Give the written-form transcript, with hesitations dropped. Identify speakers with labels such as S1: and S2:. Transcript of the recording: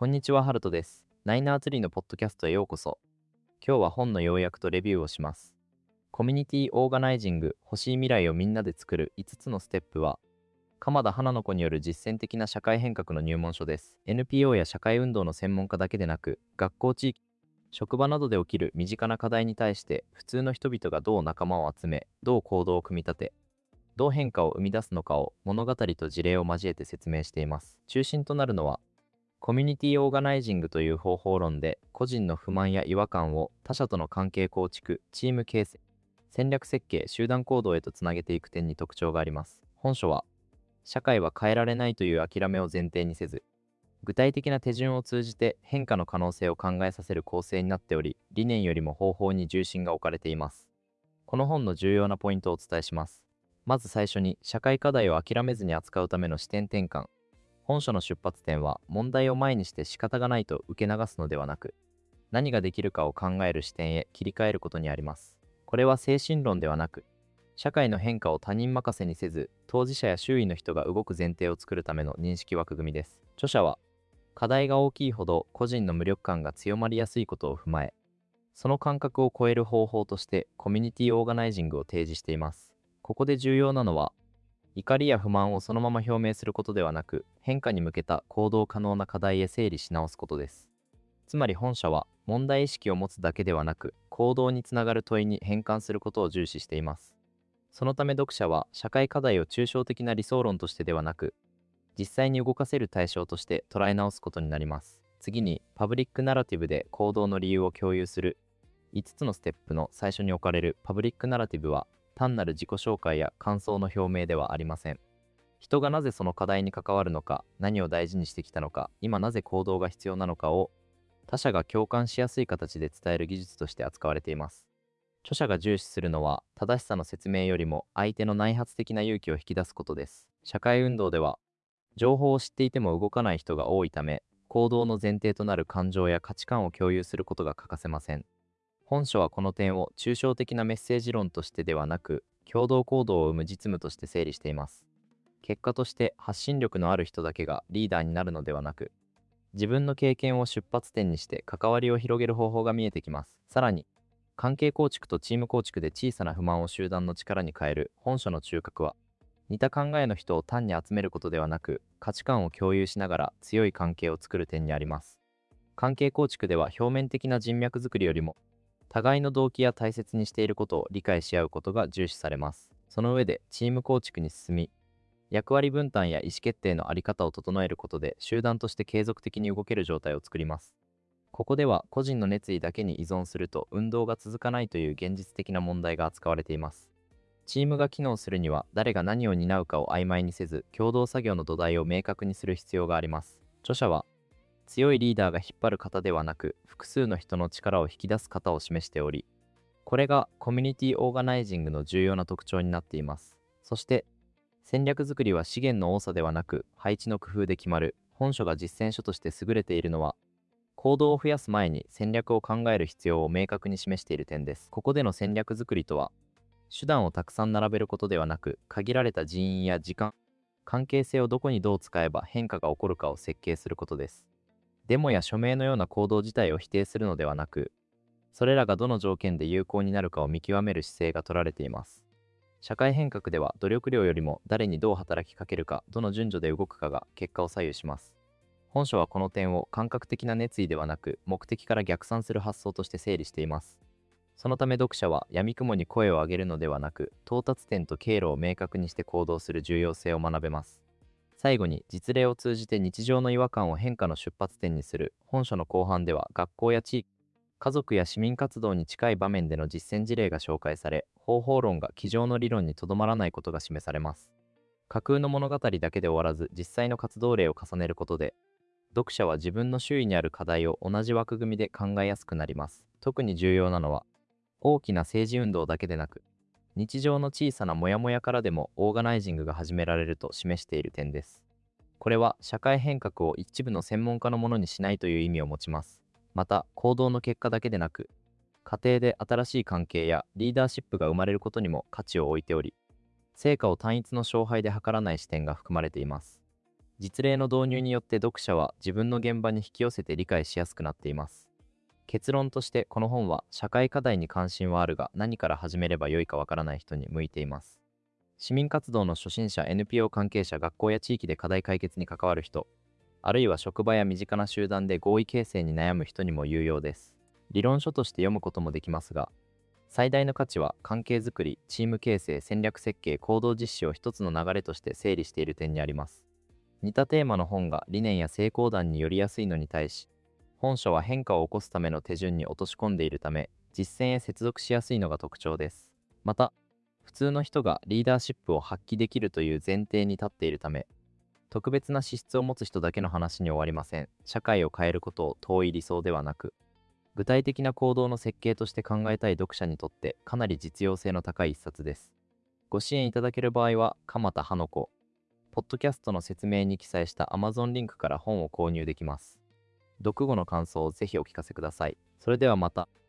S1: こんにちは、ハルトです。ナイナーツリーのポッドキャストへようこそ。今日は本の要約とレビューをします。コミュニティオーガナイジング、欲しい未来をみんなで作る5つのステップは、鎌田花の子による実践的な社会変革の入門書です。NPO や社会運動の専門家だけでなく、学校地域、職場などで起きる身近な課題に対して、普通の人々がどう仲間を集め、どう行動を組み立て、どう変化を生み出すのかを物語と事例を交えて説明しています。中心となるのは、コミュニティオーガナイジングという方法論で、個人の不満や違和感を他者との関係構築、チーム形成、戦略設計、集団行動へとつなげていく点に特徴があります。本書は、社会は変えられないという諦めを前提にせず、具体的な手順を通じて変化の可能性を考えさせる構成になっており、理念よりも方法に重心が置かれています。この本の重要なポイントをお伝えします。まず最初に、社会課題を諦めずに扱うための視点転換。本書の出発点は、問題を前にして仕方がないと受け流すのではなく、何ができるかを考える視点へ切り替えることにあります。これは精神論ではなく、社会の変化を他人任せにせず、当事者や周囲の人が動く前提を作るための認識枠組みです。著者は、課題が大きいほど個人の無力感が強まりやすいことを踏まえ、その感覚を超える方法としてコミュニティオーガナイジングを提示しています。ここで重要なのは、怒りや不満をそのまま表明することではなく、変化に向けた行動可能な課題へ整理し直すことです。つまり本社は、問題意識を持つだけではなく、行動につながる問いに変換することを重視しています。そのため読者は、社会課題を抽象的な理想論としてではなく、実際に動かせる対象として捉え直すことになります。次に、パブリックナラティブで行動の理由を共有する。5つのステップの最初に置かれるパブリックナラティブは、単なる自己紹介や感想の表明ではありません。人がなぜその課題に関わるのか、何を大事にしてきたのか、今なぜ行動が必要なのかを他者が共感しやすい形で伝える技術として扱われています。著者が重視するのは、正しさの説明よりも相手の内発的な勇気を引き出すことです。社会運動では、情報を知っていても動かない人が多いため、行動の前提となる感情や価値観を共有することが欠かせません。本書はこの点を抽象的なメッセージ論としてではなく、共同行動を生む実務として整理しています。結果として発信力のある人だけがリーダーになるのではなく、自分の経験を出発点にして関わりを広げる方法が見えてきます。さらに、関係構築とチーム構築で小さな不満を集団の力に変える本書の中核は、似た考えの人を単に集めることではなく、価値観を共有しながら強い関係を作る点にあります。関係構築では表面的な人脈作りよりも、互いの動機や大切にしていることを理解し合うことが重視されます。その上でチーム構築に進み、役割分担や意思決定の在り方を整えることで集団として継続的に動ける状態を作ります。ここでは個人の熱意だけに依存すると運動が続かないという現実的な問題が扱われています。チームが機能するには誰が何を担うかを曖昧にせず、共同作業の土台を明確にする必要があります。著者は、強いリーダーが引っ張る方ではなく、複数の人の力を引き出す方を示しており、これがコミュニティオーガナイジングの重要な特徴になっています。そして、戦略作りは資源の多さではなく、配置の工夫で決まる。本書が実践書として優れているのは、行動を増やす前に戦略を考える必要を明確に示している点です。ここでの戦略作りとは、手段をたくさん並べることではなく、限られた人員や時間、関係性をどこにどう使えば変化が起こるかを設計することです。デモや署名のような行動自体を否定するのではなく、それらがどの条件で有効になるかを見極める姿勢が取られています。社会変革では努力量よりも誰にどう働きかけるか、どの順序で動くかが結果を左右します。本書はこの点を感覚的な熱意ではなく、目的から逆算する発想として整理しています。そのため読者は闇雲に声を上げるのではなく、到達点と経路を明確にして行動する重要性を学べます。最後に、実例を通じて日常の違和感を変化の出発点にする。本書の後半では学校や地域、家族や市民活動に近い場面での実践事例が紹介され、方法論が机上の理論にとどまらないことが示されます。架空の物語だけで終わらず、実際の活動例を重ねることで、読者は自分の周囲にある課題を同じ枠組みで考えやすくなります。特に重要なのは、大きな政治運動だけでなく、日常の小さなモヤモヤからでもオーガナイジングが始められると示している点です。これは社会変革を一部の専門家のものにしないという意味を持ちます。また、行動の結果だけでなく、家庭で新しい関係やリーダーシップが生まれることにも価値を置いており、成果を単一の勝敗で測らない視点が含まれています。 実例の導入によって読者は自分の現場に引き寄せて理解しやすくなっています。結論としてこの本は社会課題に関心はあるが何から始めればよいかわからない人に向いています。市民活動の初心者、 NPO 関係者、学校や地域で課題解決に関わる人、あるいは職場や身近な集団で合意形成に悩む人にも有用です。理論書として読むこともできますが、最大の価値は関係づくり、チーム形成、戦略設計、行動実施を一つの流れとして整理している点にあります。似たテーマの本が理念や成功談によりやすいのに対し、本書は変化を起こすための手順に落とし込んでいるため、実践へ接続しやすいのが特徴です。また、普通の人がリーダーシップを発揮できるという前提に立っているため、特別な資質を持つ人だけの話に終わりません。社会を変えることを遠い理想ではなく、具体的な行動の設計として考えたい読者にとってかなり実用性の高い一冊です。ご支援いただける場合は、鎌田葉の子、ポッドキャストの説明に記載した Amazon リンクから本を購入できます。読後の感想をぜひお聞かせください。それではまた。